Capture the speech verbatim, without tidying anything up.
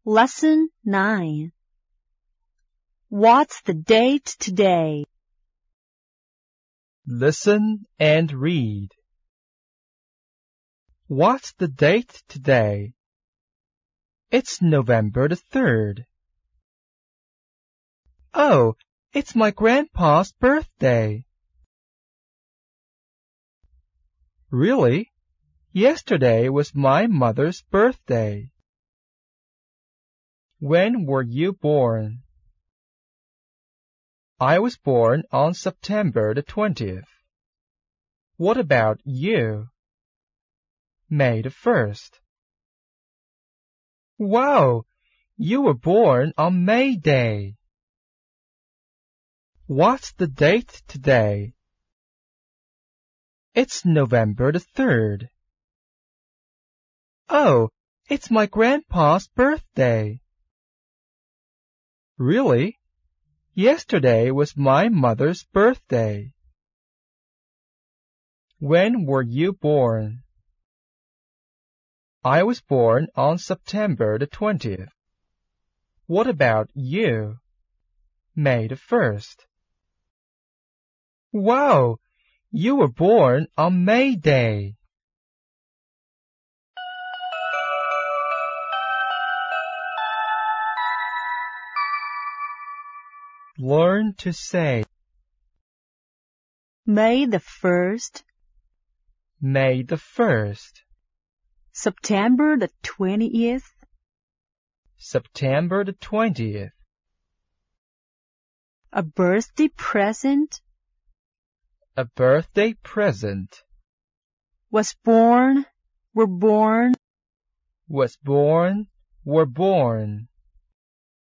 Lesson nine. What's the date today? Listen and read. What's the date today? It's November the third. Oh, it's my grandpa's birthday. Really? Yesterday was my mother's birthday. When were you born? I was born on September the twentieth. What about you? May the first. Wow! You were born on May Day. What's the date today? It's November the third. Oh, it's my grandpa's birthday. Really? Yesterday was my mother's birthday. When were you born? I was born on September the twentieth. What about you? May the first. Wow! You were born on May Day. Learn to say May the first, May the first, September the twentieth, September the twentieth, a birthday present, a birthday present, was born, were born, was born, were born.